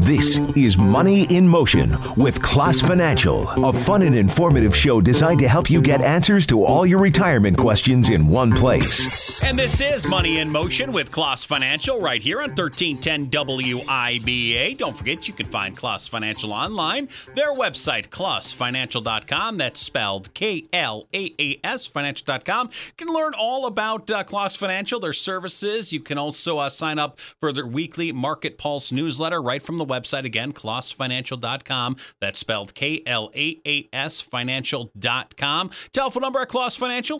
This is Money in Motion with Klaas Financial, a fun and informative show designed to help you get answers to all your retirement questions in one place. And this is Money in Motion with Klaas Financial right here on 1310 WIBA. Don't forget, you can find Klaas Financial online. Their website, klaasfinancial.com. That's spelled K-L-A-A-S, financial.com. You can learn all about Klaas Financial, their services. You can also sign up for their weekly Market Pulse newsletter right from the website. Again, klaasfinancial.com. That's spelled K-L-A-A-S, financial.com. Telephone number at Klaas Financial,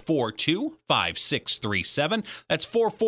442-5637. That's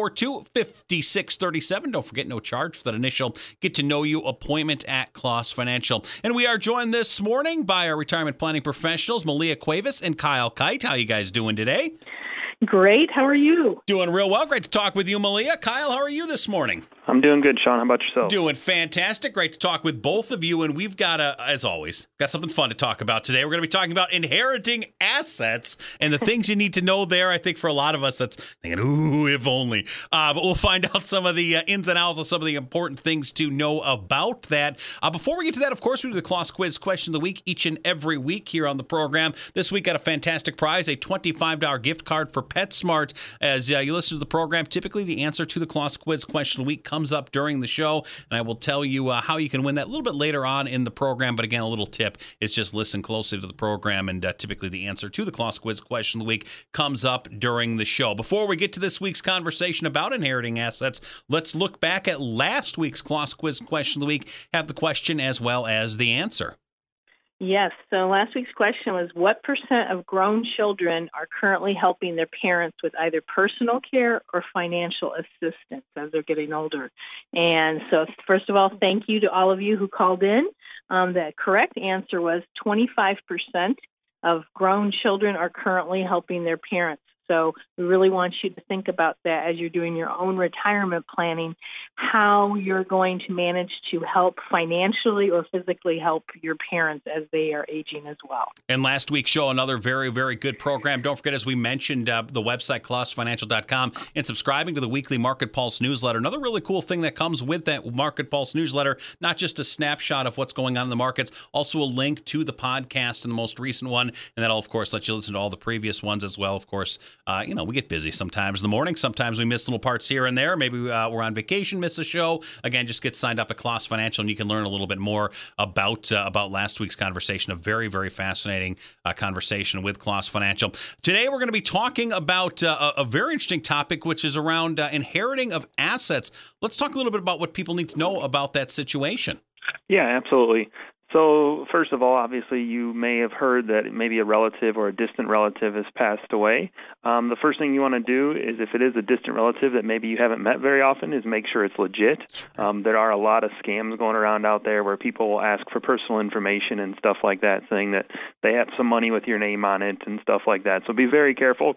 442-5637. Don't forget, no charge for that initial get-to-know-you appointment at Klaas Financial. And we are joined this morning by our retirement planning professionals, Malia Cuevas and Kyle Kite. How are you guys doing today? Great. How are you? Doing real well. Great to talk with you, Malia. Kyle, how are you this morning? I'm doing good, Sean. How about yourself? Doing fantastic. Great to talk with both of you. And we've got, as always, got something fun to talk about today. We're going to be talking about inheriting assets and the things you need to know there. I think for a lot of us, that's thinking, ooh, if only. But we'll find out some of the ins and outs of some of the important things to know about that. Before we get to that, of course, we do the Klaas Quiz Question of the Week each and every week here on the program. This week got a fantastic prize, a $25 gift card for PetSmart. As you listen to the program, typically the answer to the Klaas Quiz Question of the Week comes up during the show, and I will tell you how you can win that a little bit later on in the program. But again, a little tip is just listen closely to the program, and typically the answer to the Klaas Quiz Question of the Week comes up during the show. Before we get to this week's conversation about inheriting assets, let's look back at last week's Klaas Quiz Question of the Week, have the question as well as the answer. Yes. So last week's question was, what % of grown children are currently helping their parents with either personal care or financial assistance as they're getting older? And so, first of all, thank you to all of you who called in. The correct answer was 25% of grown children are currently helping their parents. So we really want you to think about that as you're doing your own retirement planning, how you're going to manage to help financially or physically help your parents as they are aging as well. And last week's show, another very, very good program. Don't forget, as we mentioned, the website, klaasfinancial.com, and subscribing to the weekly Market Pulse newsletter. Another really cool thing that comes with that Market Pulse newsletter, not just a snapshot of what's going on in the markets, also a link to the podcast and the most recent one. And that'll, of course, let you listen to all the previous ones as well, of course. We get busy sometimes in the morning. Sometimes we miss little parts here and there. Maybe we're on vacation, miss a show. Again, just get signed up at Klaas Financial, and you can learn a little bit more about last week's conversation. A very, very fascinating conversation with Klaas Financial. Today, we're going to be talking about a very interesting topic, which is around inheriting of assets. Let's talk a little bit about what people need to know about that situation. Yeah, absolutely. So first of all, obviously, you may have heard that maybe a relative or a distant relative has passed away. The first thing you want to do is, if it is a distant relative that maybe you haven't met very often, is make sure it's legit. There are a lot of scams going around out there where people will ask for personal information and stuff like that, saying that they have some money with your name on it and stuff like that. So be very careful.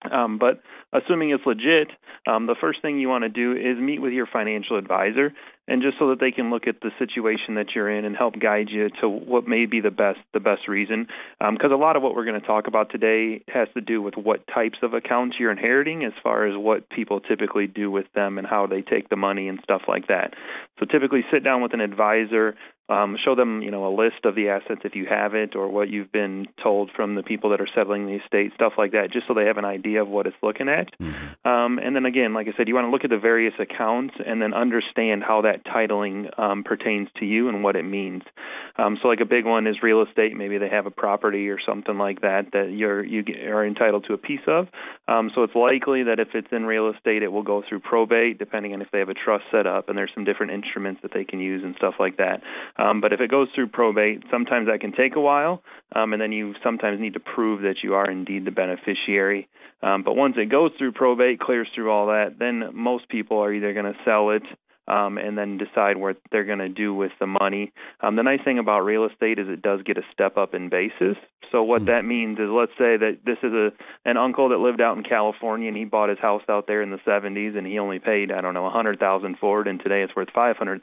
But assuming it's legit, the first thing you want to do is meet with your financial advisor, and just so that they can look at the situation that you're in and help guide you to what may be the best reason. Because a lot of what we're going to talk about today has to do with what types of accounts you're inheriting, as far as what people typically do with them and how they take the money and stuff like that. So typically sit down with an advisor, show them, a list of the assets if you have it, or what you've been told from the people that are settling the estate, stuff like that, just so they have an idea of what it's looking at. Mm-hmm. And then again, like I said, you want to look at the various accounts and then understand how that titling pertains to you and what it means. So like a big one is real estate. Maybe they have a property or something like that you are entitled to a piece of. So it's likely that if it's in real estate, it will go through probate, depending on if they have a trust set up, and there's some different instruments that they can use and stuff like that. But if it goes through probate, sometimes that can take a while, and then you sometimes need to prove that you are indeed the beneficiary. But once it goes through probate, clears through all that, then most people are either going to sell it and then decide what they're going to do with the money. The nice thing about real estate is it does get a step up in basis. So what that means is, let's say that this is an uncle that lived out in California, and he bought his house out there in the 70s, and he only paid, $100,000 for it, and today it's worth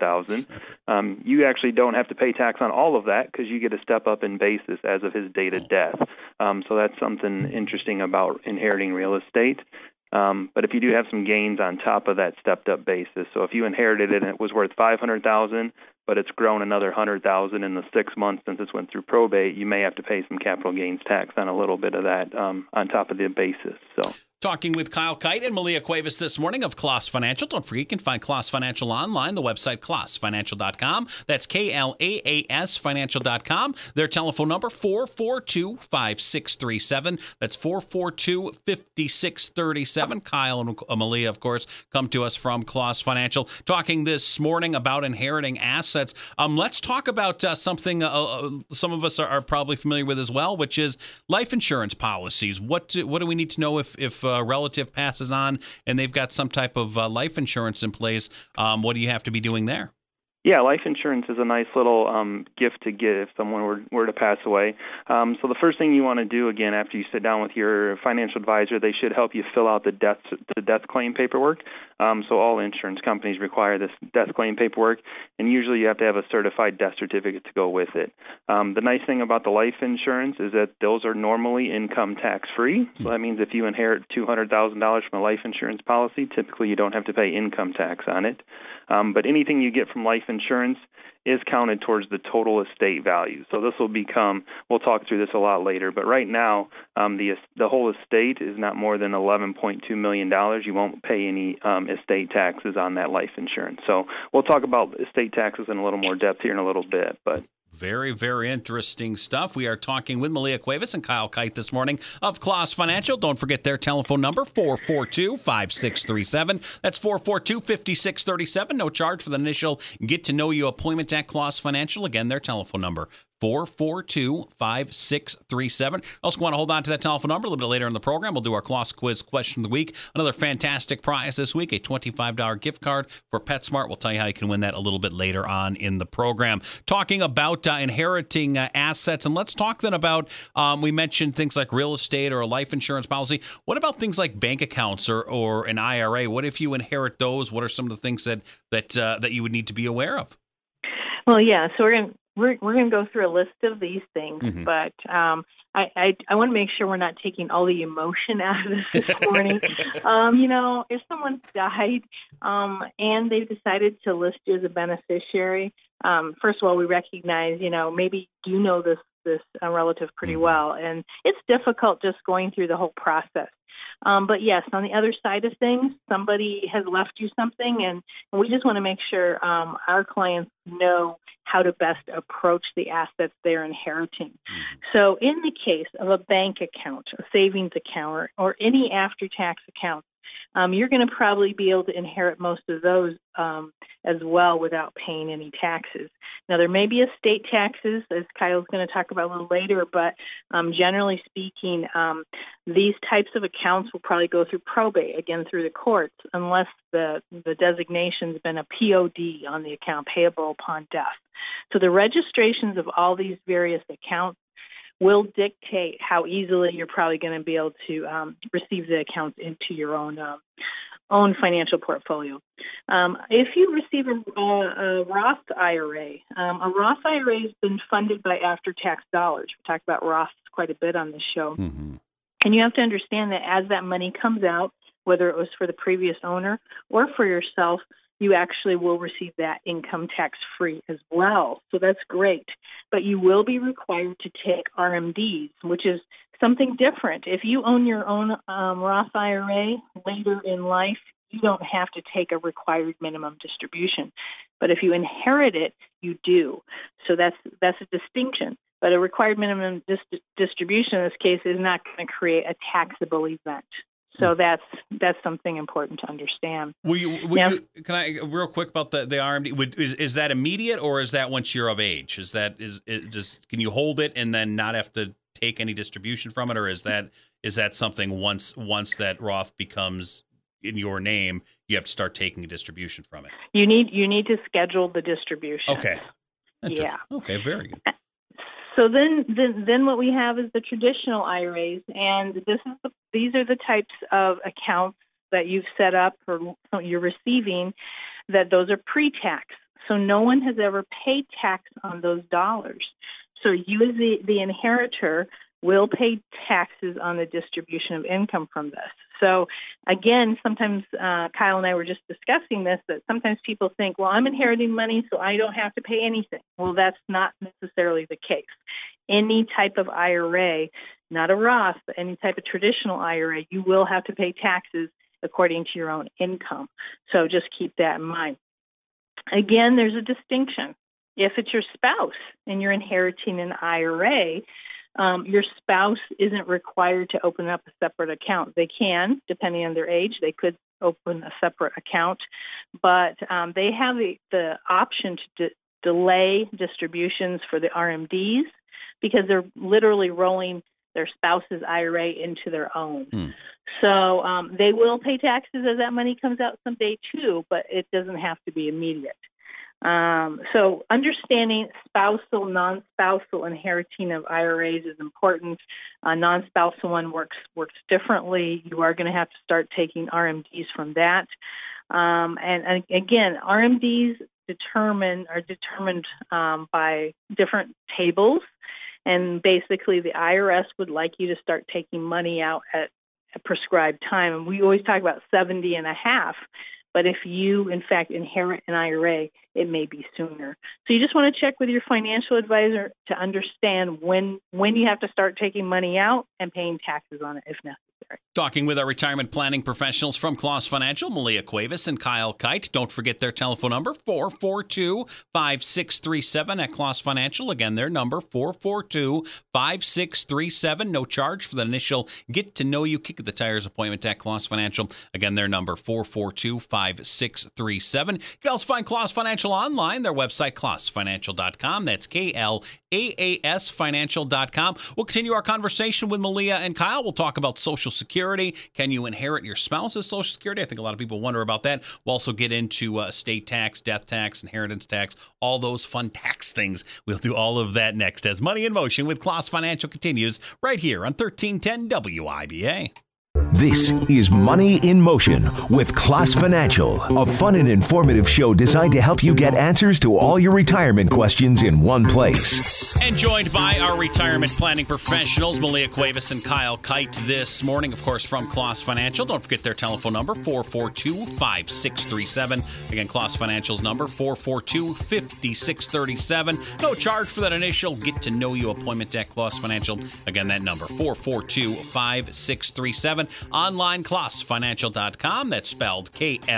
$500,000. You actually don't have to pay tax on all of that because you get a step up in basis as of his date of death. So that's something interesting about inheriting real estate. But if you do have some gains on top of that stepped up basis, so if you inherited it and it was worth $500,000, but it's grown another $100,000 in the 6 months since it went through probate, you may have to pay some capital gains tax on a little bit of that on top of the basis. So. Talking with Kyle Kite and Malia Cuevas this morning of Kloss Financial. Don't forget, you can find Kloss Financial online, the website klossfinancial.com. That's KLAAS financial.com. Their telephone number, 442-5637. That's 442-5637. Kyle and Malia, of course, come to us from Kloss Financial. Talking this morning about inheriting assets. Let's talk about something some of us are probably familiar with as well, which is life insurance policies. What do we need to know if a relative passes on and they've got some type of life insurance in place? What do you have to be doing there? Yeah, life insurance is a nice little gift to give if someone were to pass away. So the first thing you want to do, again, after you sit down with your financial advisor, they should help you fill out the death claim paperwork. So all insurance companies require this death claim paperwork, and usually you have to have a certified death certificate to go with it. The nice thing about the life insurance is that those are normally income tax-free. So that means if you inherit $200,000 from a life insurance policy, typically you don't have to pay income tax on it. But anything you get from life insurance is counted towards the total estate value. So this will become, we'll talk through this a lot later, but right now the whole estate is not more than $11.2 million. You won't pay any estate taxes on that life insurance. So we'll talk about estate taxes in a little more depth here in a little bit, but very, very interesting stuff. We are talking with Malia Cuevas and Kyle Kite this morning of Kloss Financial. Don't forget their telephone number, 442-5637. That's 442-5637. No charge for the initial get-to-know-you appointment at Kloss Financial. Again, their telephone number, 442-5637. Also want to hold on to that telephone number a little bit later in the program. We'll do our Kloss Quiz question of the week. Another fantastic prize this week, a $25 gift card for PetSmart. We'll tell you how you can win that a little bit later on in the program. Talking about inheriting assets, and let's talk then about, we mentioned things like real estate or a life insurance policy. What about things like bank accounts or an IRA? What if you inherit those? What are some of the things that you would need to be aware of? Well, yeah, so we're going to go through a list of these things, but I want to make sure we're not taking all the emotion out of this morning. If someone's died and they've decided to list you as a beneficiary, first of all, we recognize, maybe you know this relative pretty well, and it's difficult just going through the whole process. But yes, on the other side of things, somebody has left you something, and we just want to make sure our clients know how to best approach the assets they're inheriting. So in the case of a bank account, a savings account, or any after-tax account, you're going to probably be able to inherit most of those as well without paying any taxes. Now, there may be estate taxes, as Kyle's going to talk about a little later, but generally speaking, these types of accounts will probably go through probate, again, through the courts, unless the designation's been a POD on the account, payable upon death. So the registrations of all these various accounts will dictate how easily you're probably going to be able to receive the accounts into your own financial portfolio. If you receive a Roth IRA, a Roth IRA has been funded by after-tax dollars. We talk about Roths quite a bit on this show. And you have to understand that as that money comes out, whether it was for the previous owner or for yourself, you actually will receive that income tax-free as well. So that's great. But you will be required to take RMDs, which is something different. If you own your own Roth IRA later in life, you don't have to take a required minimum distribution. But if you inherit it, you do. So that's a distinction. But a required minimum distribution in this case is not going to create a taxable event. So that's something important to understand. Can I real quick about the RMD? Is that immediate, or is that once you're of age? Can you hold it and then not have to take any distribution from it, or is that something once that Roth becomes in your name, you have to start taking a distribution from it? You need to schedule the distribution. Okay. Yeah. Okay. Very good. So then what we have is the traditional IRAs, and these are the types of accounts that you've set up or you're receiving, that those are pre-tax. So no one has ever paid tax on those dollars. So you as the inheritor will pay taxes on the distribution of income from this. So again, sometimes Kyle and I were just discussing this, that sometimes people think, well, I'm inheriting money, so I don't have to pay anything. Well, that's not necessarily the case. Any type of IRA, not a Roth, but any type of traditional IRA, you will have to pay taxes according to your own income. So just keep that in mind. Again, there's a distinction. If it's your spouse and you're inheriting an IRA, your spouse isn't required to open up a separate account. They can, depending on their age, they could open a separate account, but they have the option to delay distributions for the RMDs because they're literally rolling their spouse's IRA into their own. So they will pay taxes as that money comes out someday too, but it doesn't have to be immediate. So understanding spousal, non-spousal inheriting of IRAs is important. Non-spousal one works differently. You are going to have to start taking RMDs from that. And again, RMDs are determined by different tables. And basically, the IRS would like you to start taking money out at a prescribed time. And we always talk about 70 and a half. But if you, in fact, inherit an IRA, it may be sooner. So you just want to check with your financial advisor to understand when you have to start taking money out and paying taxes on it if necessary. Talking with our retirement planning professionals from Kloss Financial, Malia Cuevas and Kyle Kite. Don't forget their telephone number, 442-5637 at Kloss Financial. Again, their number, 442-5637. No charge for the initial get-to-know-you, kick-of-the-tires appointment at Kloss Financial. Again, their number, 442-5637. You can also find Kloss Financial online, their website, klossfinancial.com. That's KLAAS financial.com. We'll continue our conversation with Malia and Kyle. We'll talk about Social Security. Can you inherit your spouse's Social Security? I think a lot of people wonder about that. We'll also get into estate tax, death tax, inheritance tax, all those fun tax things. We'll do all of that next as Money in Motion with Kloss Financial continues right here on 1310 WIBA. This is Money in Motion with Kloss Financial, a fun and informative show designed to help you get answers to all your retirement questions in one place. And joined by our retirement planning professionals, Malia Cuevas and Kyle Kite this morning, of course, from Kloss Financial. Don't forget their telephone number, 442-5637. Again, Kloss Financial's number, 442-5637. No charge for that initial get-to-know-you appointment at Kloss Financial. Again, that number, 442-5637. Online, klossfinancial.com. That's spelled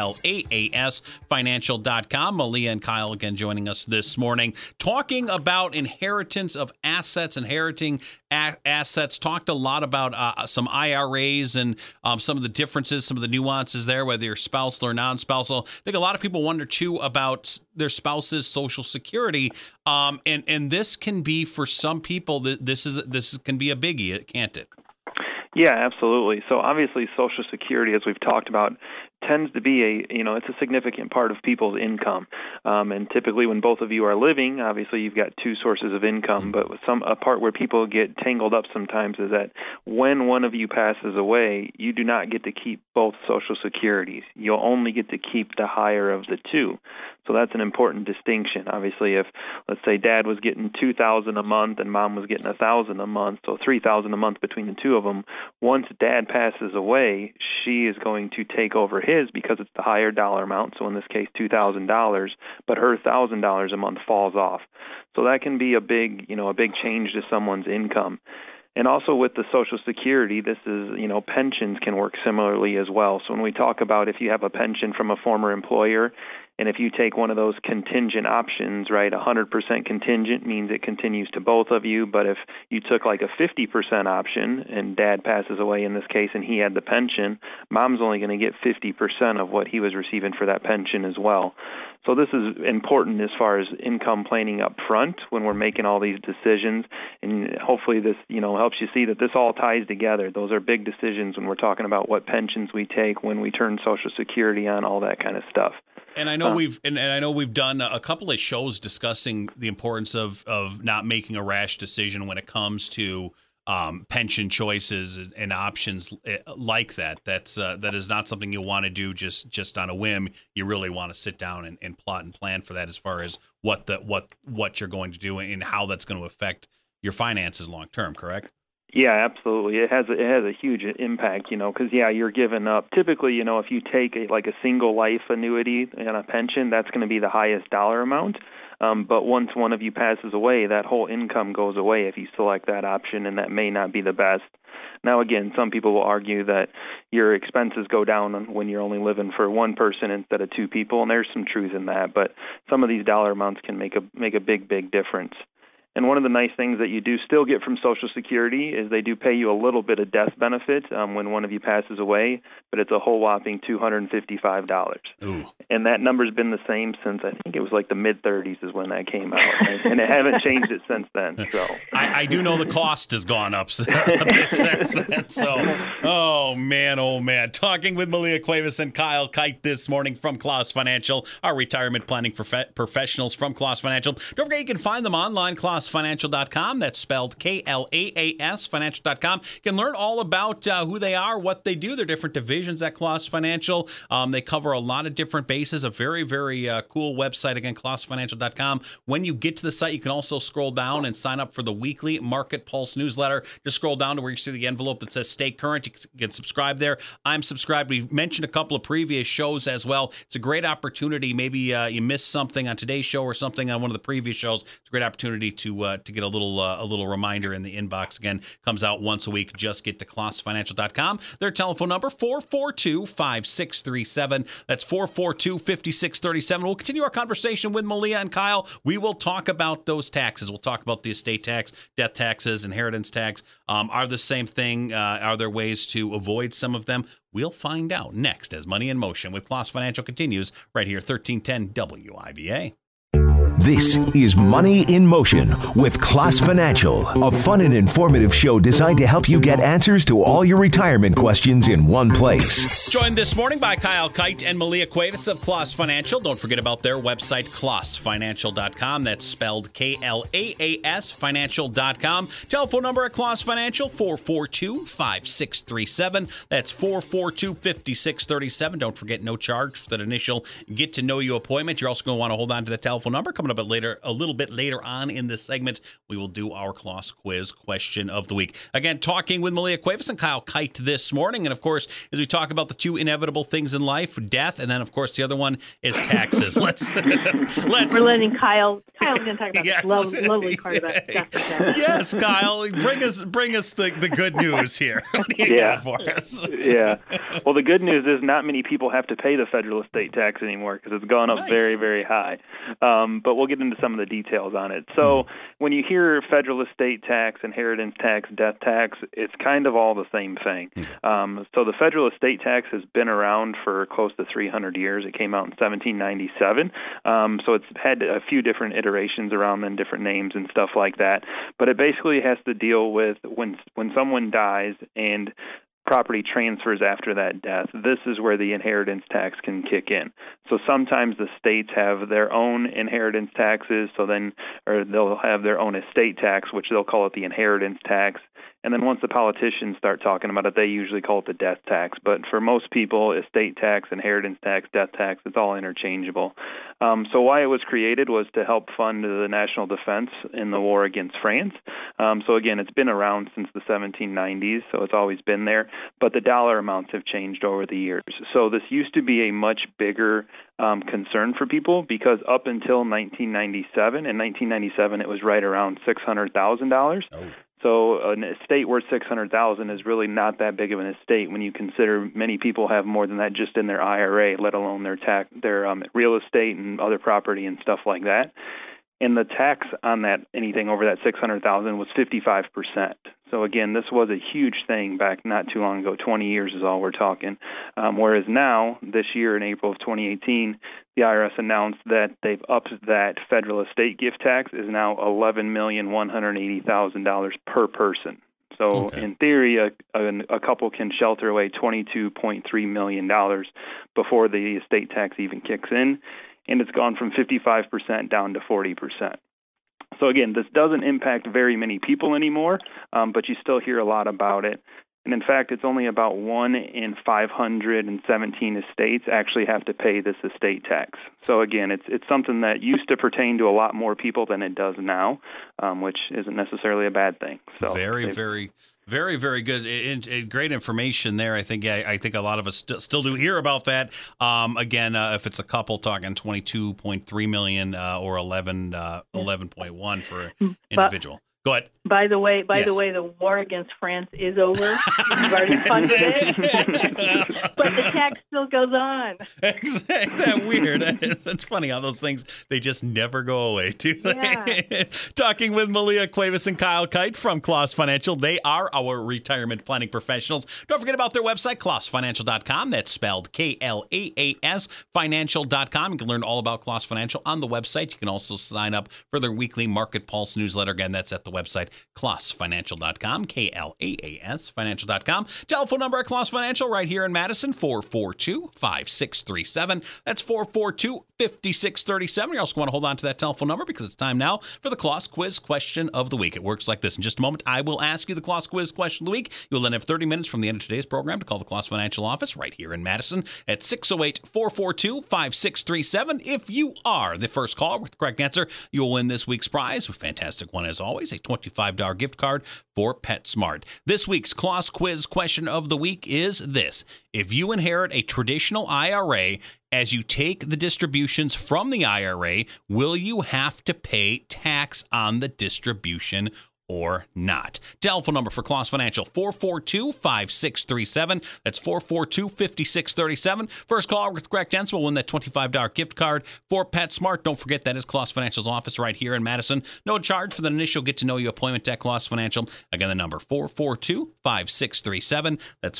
KLAAS financial.com. Malia and Kyle again joining us this morning, talking about inheritance of assets, inheriting assets. Talked a lot about some IRAs and some of the differences, some of the nuances there, whether you're spousal or non-spousal. I think a lot of people wonder too about their spouse's Social Security, and this can be for some people. This can be a biggie, can't it? Yeah, absolutely. So obviously Social Security, as we've talked about, tends to be it's a significant part of people's income. And typically when both of you are living, obviously you've got two sources of income, but a part where people get tangled up sometimes is that when one of you passes away, you do not get to keep both Social Securities. You'll only get to keep the higher of the two. So that's an important distinction. Obviously, if, let's say, Dad was getting $2,000 a month and Mom was getting $1,000 a month, so $3,000 a month between the two of them, once Dad passes away, she is going to take over his because it's the higher dollar amount, so in this case $2,000, but her $1,000 a month falls off. So that can be a big change to someone's income. And also with the Social Security, this is, pensions can work similarly as well. So when we talk about if you have a pension from a former employer, and if you take one of those contingent options, right, 100% contingent means it continues to both of you. But if you took like a 50% option and Dad passes away in this case and he had the pension, Mom's only going to get 50% of what he was receiving for that pension as well. So this is important as far as income planning up front when we're making all these decisions. And hopefully this, helps you see that this all ties together. Those are big decisions when we're talking about what pensions we take, when we turn Social Security on, all that kind of stuff. And I know we've done a couple of shows discussing the importance of not making a rash decision when it comes to pension choices and options like that. That is not something you want to do just on a whim. You really want to sit down and plot and plan for that as far as what you're going to do and how that's going to affect your finances long term. Correct? Yeah, absolutely. It has a huge impact, because you're giving up. Typically, if you take a single life annuity and a pension, that's going to be the highest dollar amount. But once one of you passes away, that whole income goes away if you select that option, and that may not be the best. Now, again, some people will argue that your expenses go down when you're only living for one person instead of two people, and there's some truth in that. But some of these dollar amounts can make a big difference. And one of the nice things that you do still get from Social Security is they do pay you a little bit of death benefit when one of you passes away, but it's a whole whopping $255. Ooh. And that number's been the same since I think it was like the mid-30s is when that came out, and it haven't changed it since then. So I do know the cost has gone up a bit since then. So, oh man. Talking with Malia Cuevas and Kyle Kite this morning from Klaus Financial, our retirement planning professionals from Klaus Financial. Don't forget you can find them online, KlausFinancial.com. That's spelled KLAAS, financial.com. You can learn all about who they are, what they do, their different divisions at Klaus Financial. They cover a lot of different bases, a very, very cool website. Again, KlausFinancial.com. When you get to the site, you can also scroll down and sign up for the weekly Market Pulse newsletter. Just scroll down to where you see the envelope that says Stay Current. You can subscribe there. I'm subscribed. We mentioned a couple of previous shows as well. It's a great opportunity. Maybe you missed something on today's show or something on one of the previous shows. It's a great opportunity to get a little reminder in the inbox. Again, comes out once a week. Just get to KlausFinancial.com. Their telephone number, 442-5637. That's 442-5637. We'll continue our conversation with Malia and Kyle. We will talk about those taxes. We'll talk about the estate tax, death taxes, inheritance tax. Are the same thing? Are there ways to avoid some of them? We'll find out next as Money in Motion with Klaus Financial continues right here, 1310 WIBA. This is Money in Motion with Klaus Financial, a fun and informative show designed to help you get answers to all your retirement questions in one place. Joined this morning by Kyle Kite and Malia Cuevas of Klaus Financial. Don't forget about their website, KlausFinancial.com. That's spelled KLAAS, financial.com. Telephone number at Klaus Financial, 442-5637. That's 442-5637. Don't forget, no charge for that initial get-to-know-you appointment. You're also going to want to hold on to the telephone number. Coming up a little bit later on in this segment, we will do our Klaus quiz question of the week. Again, talking with Malia Cuevas and Kyle Kite this morning. And of course, as we talk about the two inevitable things in life, death, and then of course the other one is taxes. Let's We're letting Kyle's going to talk about this lovely part about death. Yes, Kyle, bring us the good news here. What do you got for us? Yeah. Well, the good news is not many people have to pay the federal estate tax anymore because it's gone up very, very high. But we'll get into some of the details on it. So when you hear federal estate tax, inheritance tax, death tax, it's kind of all the same thing. So the federal estate tax has been around for close to 300 years. It came out in 1797. So it's had a few different iterations around them, different names and stuff like that. But it basically has to deal with when someone dies and property transfers after that death. This is where the inheritance tax can kick in. So sometimes the states have their own inheritance taxes, or they'll have their own estate tax, which they'll call it the inheritance tax. And then once the politicians start talking about it, they usually call it the death tax. But for most people, estate tax, inheritance tax, death tax, it's all interchangeable. So why it was created was to help fund the national defense in the war against France. So again, it's been around since the 1790s, so it's always been there. But the dollar amounts have changed over the years. So this used to be a much bigger concern for people because up until 1997, in 1997, it was right around $600,000. Oh. So an estate worth $600,000 is really not that big of an estate when you consider many people have more than that just in their IRA, let alone their real estate and other property and stuff like that. And the tax on that, anything over that $600,000 was 55%. So again, this was a huge thing back not too long ago. 20 years is all we're talking. Whereas now, this year in April of 2018, the IRS announced that they've upped that federal estate gift tax is now $11,180,000 per person. So in theory, a couple can shelter away $22.3 million before the estate tax even kicks in. And it's gone from 55% down to 40%. So again, this doesn't impact very many people anymore, but you still hear a lot about it. And in fact, it's only about 1 in 517 estates actually have to pay this estate tax. So again, it's something that used to pertain to a lot more people than it does now, which isn't necessarily a bad thing. So very Very, very good. Great information there. I think a lot of us still do hear about that. Again, if it's a couple, talking 22.3 million or 11.1 for an individual. Go ahead. By the way, the war against France is over. We've already funded it, but the tax still goes on. Exactly. That weird. It's funny how those things, they just never go away, do they? Yeah. Talking with Malia Cuevas and Kyle Kite from Kloss Financial. They are our retirement planning professionals. Don't forget about their website, klossfinancial.com. That's spelled KLAAS financial.com. You can learn all about Kloss Financial on the website. You can also sign up for their weekly Market Pulse newsletter. Again, that's at the website, klossfinancial.com, KLAAS financial.com. Telephone number at Kloss Financial right here in Madison, 442-5637. That's 442-5637. You also want to hold on to that telephone number because it's time now for the Kloss Quiz question of the week. It works like this. In just a moment, I will ask you the Kloss Quiz question of the week. You'll then have 30 minutes from the end of today's program to call the Kloss Financial office right here in Madison at 608-442-5637. If you are the first caller with the correct answer, you'll win this week's prize. A fantastic one as always, a $25 gift card for PetSmart. This week's Kloss Quiz question of the week is this. If you inherit a traditional IRA, as you take the distributions from the IRA, will you have to pay tax on the distribution or not? Telephone number for Kloss Financial, 442-5637. That's 442-5637. First caller with the correct answer will win that $25 gift card for PetSmart. Don't forget, that is Kloss Financial's office right here in Madison. No charge for the initial get-to-know-you appointment at Kloss Financial. Again, the number, 442-5637. That's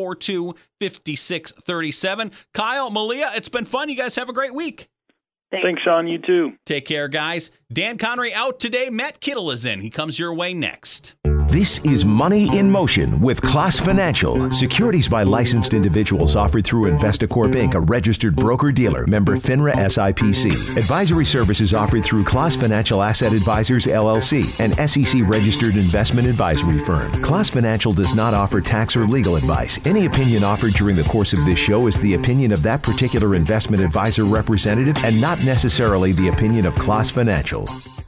442-5637. Kyle, Malia, it's been fun. You guys have a great week. Thanks, Sean. You too. Take care, guys. Dan Connery out today. Matt Kittle is in. He comes your way next. This is Money in Motion with Kloss Financial. Securities by licensed individuals offered through Investacorp Inc., a registered broker-dealer, member FINRA SIPC. Advisory services offered through Kloss Financial Asset Advisors, LLC, an SEC-registered investment advisory firm. Kloss Financial does not offer tax or legal advice. Any opinion offered during the course of this show is the opinion of that particular investment advisor representative and not necessarily the opinion of Kloss Financial.